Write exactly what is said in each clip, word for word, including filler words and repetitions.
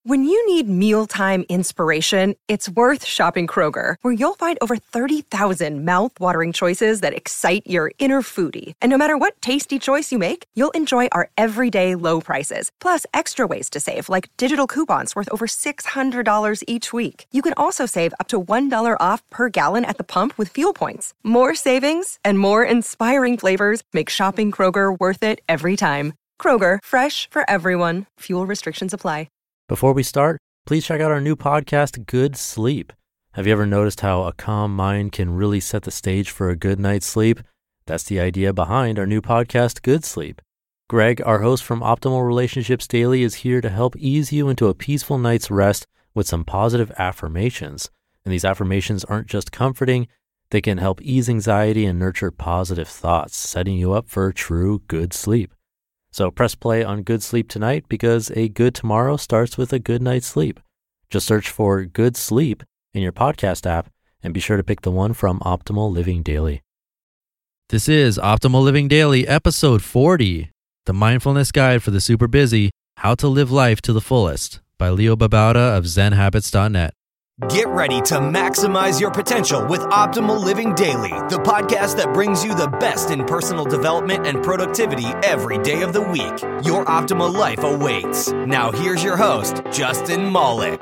When you need mealtime inspiration, it's worth shopping Kroger, where you'll find over thirty thousand mouth-watering choices that excite your inner foodie. And no matter what tasty choice you make, you'll enjoy our everyday low prices, plus extra ways to save, like digital coupons worth over six hundred dollars each week. You can also save up to one dollar off per gallon at the pump with fuel points. More savings and more inspiring flavors make shopping Kroger worth it every time. Kroger, fresh for everyone. Fuel restrictions apply. Before we start, please check out our new podcast, Good Sleep. Have you ever noticed how a calm mind can really set the stage for a good night's sleep? That's the idea behind our new podcast, Good Sleep. Greg, our host from Optimal Relationships Daily, is here to help ease you into a peaceful night's rest with some positive affirmations. And these affirmations aren't just comforting, they can help ease anxiety and nurture positive thoughts, setting you up for true good sleep. So press play on Good Sleep tonight, because a good tomorrow starts with a good night's sleep. Just search for Good Sleep in your podcast app and be sure to pick the one from Optimal Living Daily. This is Optimal Living Daily, episode forty, The Mindfulness Guide for the Super Busy, How to Live Life to the Fullest, by Leo Babauta of zen habits dot net. Get ready to maximize your potential with Optimal Living Daily, the podcast that brings you the best in personal development and productivity every day of the week. Your optimal life awaits. Now here's your host, Justin Malik.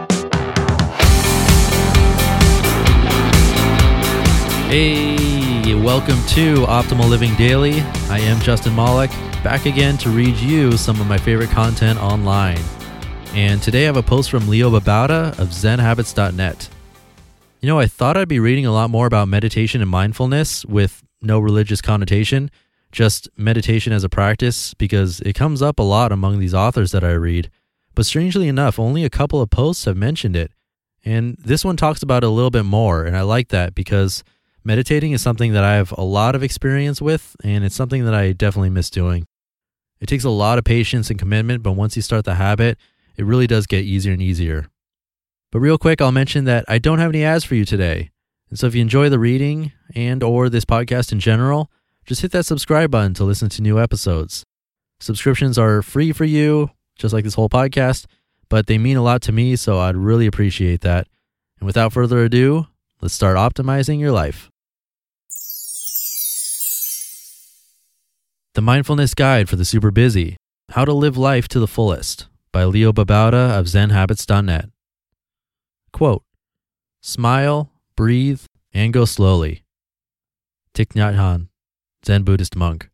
Hey, welcome to Optimal Living Daily. I am Justin Malik, back again to read you some of my favorite content online. And today I have a post from Leo Babauta of zen habits dot net. You know, I thought I'd be reading a lot more about meditation and mindfulness with no religious connotation, just meditation as a practice, because it comes up a lot among these authors that I read. But strangely enough, only a couple of posts have mentioned it. And this one talks about it a little bit more, and I like that because meditating is something that I have a lot of experience with, and it's something that I definitely miss doing. It takes a lot of patience and commitment, but once you start the habit, it really does get easier and easier. But real quick, I'll mention that I don't have any ads for you today. And so if you enjoy the reading and or this podcast in general, just hit that subscribe button to listen to new episodes. Subscriptions are free for you, just like this whole podcast, but they mean a lot to me, so I'd really appreciate that. And without further ado, let's start optimizing your life. The Mindfulness Guide for the Super Busy, How to Live Life to the Fullest, by Leo Babauta of zen habits dot net. Quote, smile, breathe, and go slowly. Thich Nhat Hanh, Zen Buddhist monk.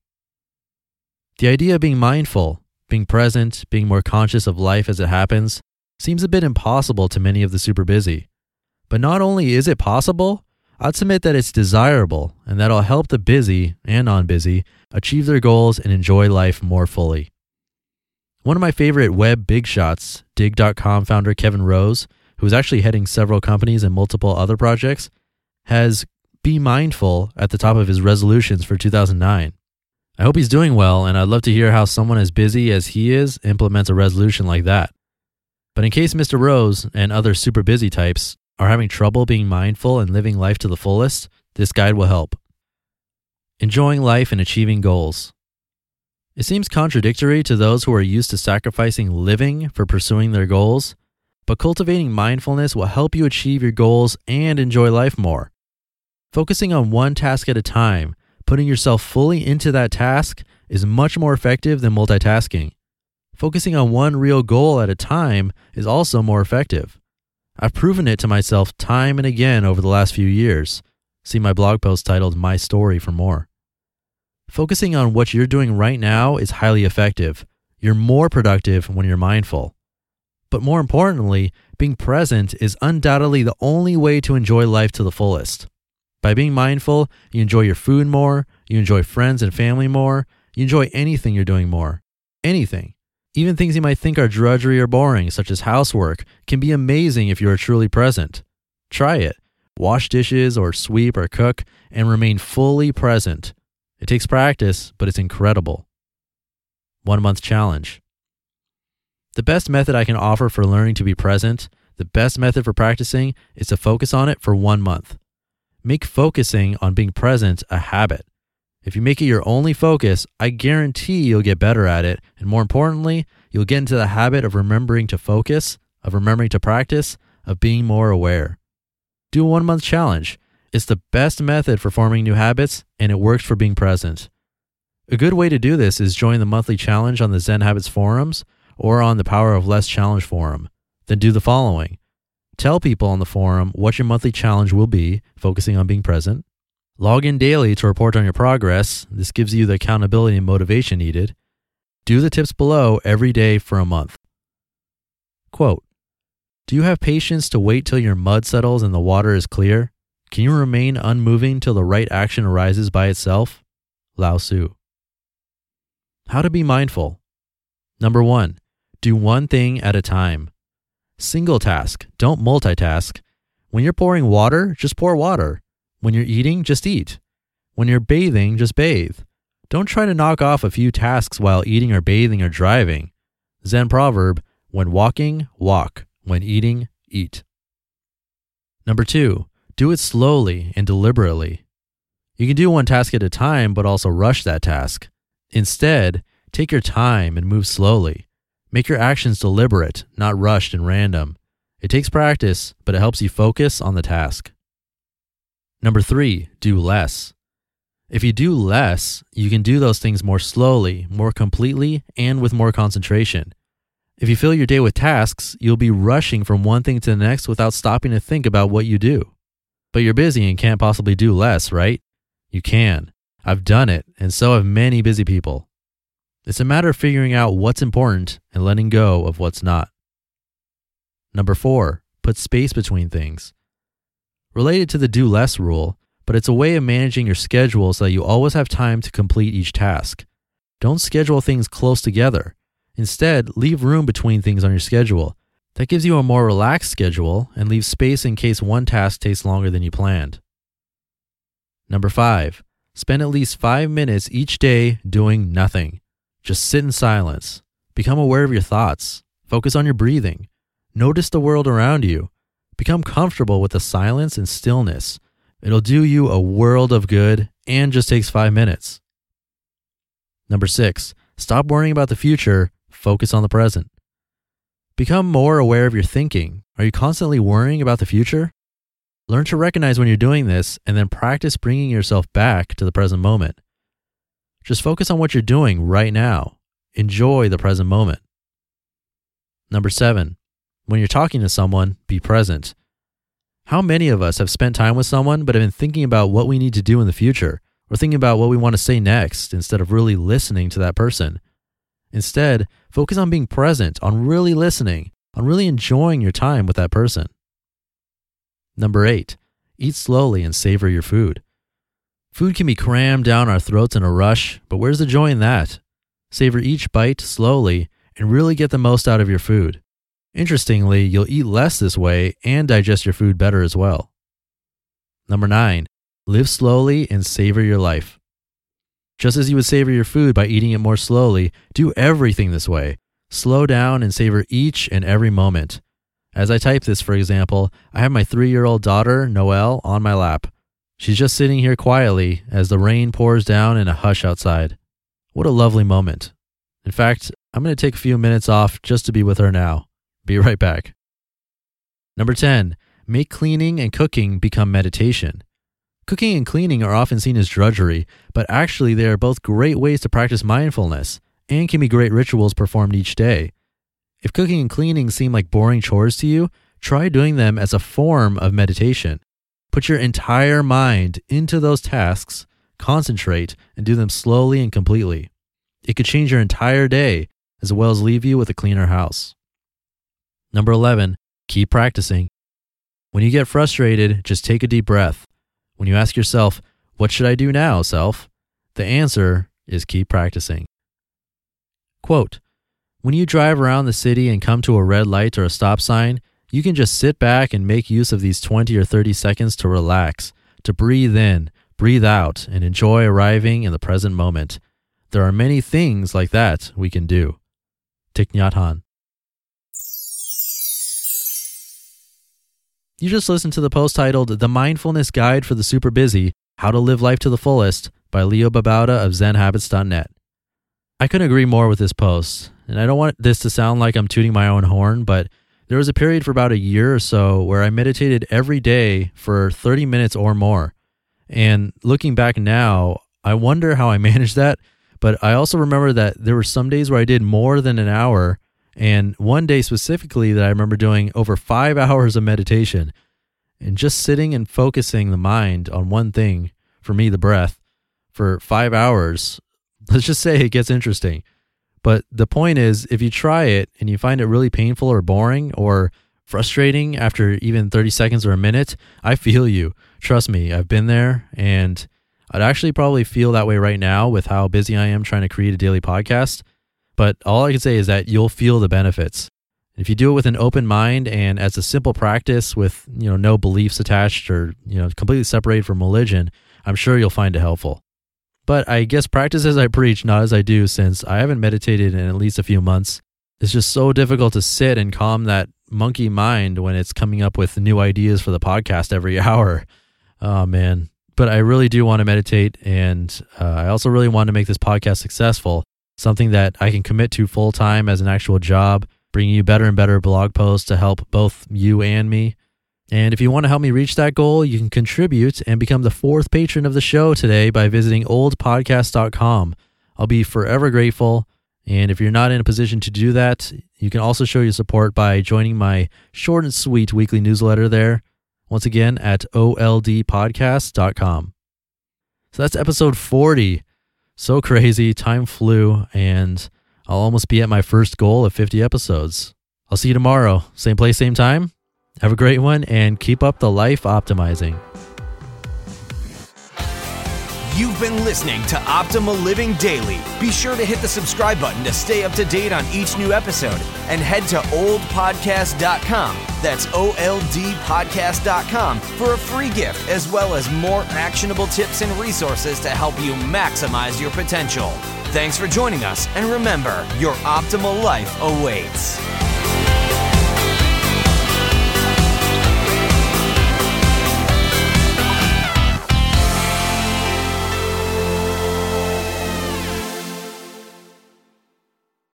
The idea of being mindful, being present, being more conscious of life as it happens, seems a bit impossible to many of the super busy. But not only is it possible, I'd submit that it's desirable, and that'll help the busy and non-busy achieve their goals and enjoy life more fully. One of my favorite web big shots, dig dot com founder Kevin Rose, who is actually heading several companies and multiple other projects, has be mindful at the top of his resolutions for two thousand nine. I hope he's doing well, and I'd love to hear how someone as busy as he is implements a resolution like that. But in case Mister Rose and other super busy types are having trouble being mindful and living life to the fullest, this guide will help. Enjoying life and achieving goals. It seems contradictory to those who are used to sacrificing living for pursuing their goals, but cultivating mindfulness will help you achieve your goals and enjoy life more. Focusing on one task at a time, putting yourself fully into that task, is much more effective than multitasking. Focusing on one real goal at a time is also more effective. I've proven it to myself time and again over the last few years. See my blog post titled My Story for more. Focusing on what you're doing right now is highly effective. You're more productive when you're mindful. But more importantly, being present is undoubtedly the only way to enjoy life to the fullest. By being mindful, you enjoy your food more, you enjoy friends and family more, you enjoy anything you're doing more. Anything. Even things you might think are drudgery or boring, such as housework, can be amazing if you are truly present. Try it. Wash dishes or sweep or cook and remain fully present. It takes practice, but it's incredible. One month challenge. The best method I can offer for learning to be present, the best method for practicing, is to focus on it for one month. Make focusing on being present a habit. If you make it your only focus, I guarantee you'll get better at it, and more importantly, you'll get into the habit of remembering to focus of remembering to practice, of being more aware. Do a one-month challenge. It's the best method for forming new habits, and it works for being present. A good way to do this is join the monthly challenge on the Zen Habits forums or on the Power of Less Challenge forum. Then do the following. Tell people on the forum what your monthly challenge will be, focusing on being present. Log in daily to report on your progress. This gives you the accountability and motivation needed. Do the tips below every day for a month. Quote, do you have patience to wait till your mud settles and the water is clear? Can you remain unmoving till the right action arises by itself? Lao Tzu. How to be mindful. Number one, do one thing at a time. Single task, don't multitask. When you're pouring water, just pour water. When you're eating, just eat. When you're bathing, just bathe. Don't try to knock off a few tasks while eating or bathing or driving. Zen proverb, when walking, walk. When eating, eat. Number two, do it slowly and deliberately. You can do one task at a time, but also rush that task. Instead, take your time and move slowly. Make your actions deliberate, not rushed and random. It takes practice, but it helps you focus on the task. Number three, do less. If you do less, you can do those things more slowly, more completely, and with more concentration. If you fill your day with tasks, you'll be rushing from one thing to the next without stopping to think about what you do. But you're busy and can't possibly do less, right? You can. I've done it, and so have many busy people. It's a matter of figuring out what's important and letting go of what's not. Number four, put space between things. Related to the do less rule, but it's a way of managing your schedule so that you always have time to complete each task. Don't schedule things close together. Instead, leave room between things on your schedule. That gives you a more relaxed schedule and leaves space in case one task takes longer than you planned. Number five, spend at least five minutes each day doing nothing. Just sit in silence. Become aware of your thoughts. Focus on your breathing. Notice the world around you. Become comfortable with the silence and stillness. It'll do you a world of good and just takes five minutes. Number six, stop worrying about the future. Focus on the present. Become more aware of your thinking. Are you constantly worrying about the future? Learn to recognize when you're doing this and then practice bringing yourself back to the present moment. Just focus on what you're doing right now. Enjoy the present moment. Number seven, when you're talking to someone, be present. How many of us have spent time with someone but have been thinking about what we need to do in the future or thinking about what we want to say next instead of really listening to that person? Instead, focus on being present, on really listening, on really enjoying your time with that person. Number eight, eat slowly and savor your food. Food can be crammed down our throats in a rush, but where's the joy in that? Savor each bite slowly and really get the most out of your food. Interestingly, you'll eat less this way and digest your food better as well. Number nine, live slowly and savor your life. Just as you would savor your food by eating it more slowly, do everything this way. Slow down and savor each and every moment. As I type this, for example, I have my three-year-old daughter, Noelle, on my lap. She's just sitting here quietly as the rain pours down in a hush outside. What a lovely moment. In fact, I'm going to take a few minutes off just to be with her now. Be right back. Number ten, make cleaning and cooking become meditation. Cooking and cleaning are often seen as drudgery, but actually they are both great ways to practice mindfulness and can be great rituals performed each day. If cooking and cleaning seem like boring chores to you, try doing them as a form of meditation. Put your entire mind into those tasks, concentrate, and do them slowly and completely. It could change your entire day, as well as leave you with a cleaner house. Number eleven, keep practicing. When you get frustrated, just take a deep breath. When you ask yourself, what should I do now, self? The answer is keep practicing. Quote, when you drive around the city and come to a red light or a stop sign, you can just sit back and make use of these twenty or thirty seconds to relax, to breathe in, breathe out, and enjoy arriving in the present moment. There are many things like that we can do. Thich Nhat Hanh. You just listened to the post titled The Mindfulness Guide for the Super Busy, How to Live Life to the Fullest by Leo Babauta of Zen Habits dot net. I couldn't agree more with this post, and I don't want this to sound like I'm tooting my own horn, but There was a period for about a year or so where I meditated every day for thirty minutes or more. And looking back now, I wonder how I managed that. But I also remember that there were some days where I did more than an hour, and one day specifically that I remember doing over five hours of meditation. And just sitting and focusing the mind on one thing, for me, the breath, for five hours, let's just say it gets interesting. But the point is, if you try it and you find it really painful or boring or frustrating after even thirty seconds or a minute, I feel you. Trust me, I've been there, and I'd actually probably feel that way right now with how busy I am trying to create a daily podcast. But all I can say is that you'll feel the benefits. If you do it with an open mind and as a simple practice with, you know, no beliefs attached or, you know, completely separated from religion, I'm sure you'll find it helpful. But I guess practice as I preach, not as I do, since I haven't meditated in at least a few months. It's just so difficult to sit and calm that monkey mind when it's coming up with new ideas for the podcast every hour. Oh, man. But I really do want to meditate, and uh, I also really want to make this podcast successful, something that I can commit to full-time as an actual job, bringing you better and better blog posts to help both you and me. And if you want to help me reach that goal, you can contribute and become the fourth patron of the show today by visiting old podcast dot com. I'll be forever grateful. And if you're not in a position to do that, you can also show your support by joining my short and sweet weekly newsletter there. Once again, at old podcast dot com. So that's episode forty. So crazy, time flew, and I'll almost be at my first goal of fifty episodes. I'll see you tomorrow. Same place, same time. Have a great one, and keep up the life optimizing. You've been listening to Optimal Living Daily. Be sure to hit the subscribe button to stay up to date on each new episode, and head to old podcast dot com. That's O L D podcast dot com for a free gift, as well as more actionable tips and resources to help you maximize your potential. Thanks for joining us, and remember, your optimal life awaits.